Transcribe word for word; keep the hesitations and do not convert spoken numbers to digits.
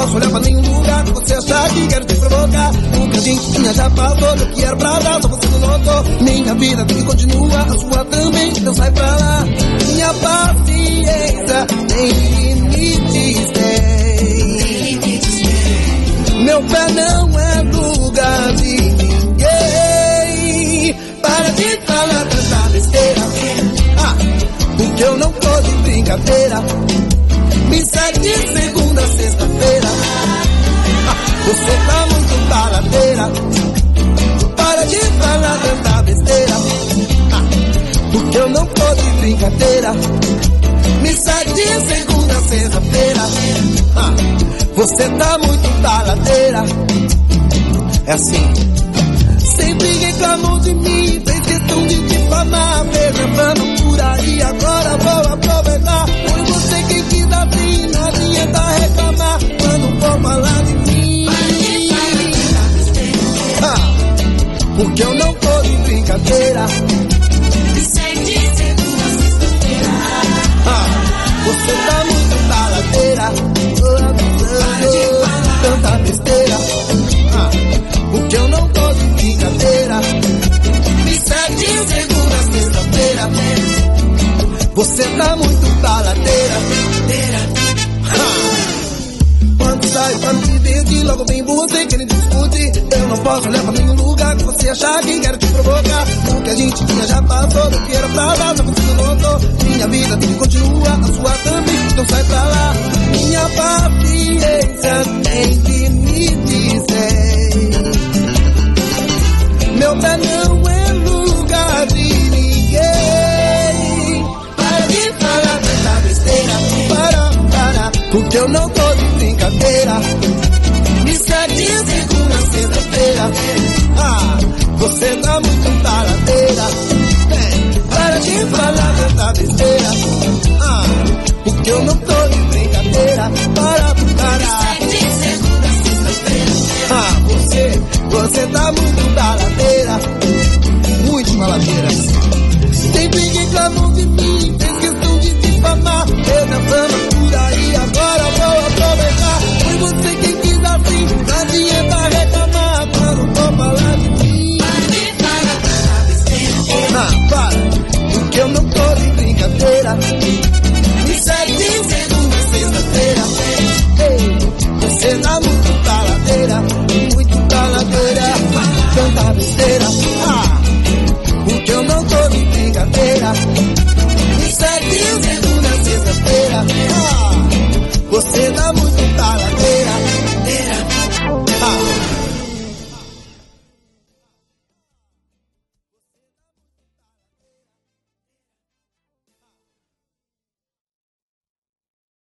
posso olhar pra nenhum lugar que você achar que quero te provocar. O que a gente tinha já passou, eu quero pra lá, só você não notou. Minha vida tem que continua, a sua também, então sai pra lá. Minha paciência tem limites, tem. Meu pé não é lugar de ninguém. Para de falar tanta besteira, ah, porque eu não tô de brincadeira. Me segue de segunda a sexta-feira, ah, você tá muito baladeira. Para de falar tanta besteira, ah, porque eu não tô de brincadeira. Me segue de segunda a sexta-feira, ah, você tá muito baladeira. É assim. Sempre reclamou de mim, fez questão de difamar, levando por aí, agora vou aproveitar. Foi você quem quis assim, não adianta reclamar quando for falar de mim. Ah, porque eu não tô de brincadeira. Ah, você tá muito baladeira. Tanta besteira, ah, porque eu não tô de brincadeira. Me segue de segunda a sexta-feira, você tá muito baladeira. Ah, quando sai pra me divertir, logo vem você querendo discutir. Eu não posso olhar pra nenhum lugar que você achar que quero te provocar. O que a gente tinha já passou, do que era pra dar, só você não notou. Minha vida tem que continuar, a sua também, então sai pra lá. Minha paciência tem limites, é. Meu pé não é lugar de ninguém. Para de falar tanta besteira, para, para, porque eu não tô de brincadeira. Me segue de segunda a sexta-feira, ah, você tá muito baladeira. É, para de falar tanta besteira, ah, porque eu não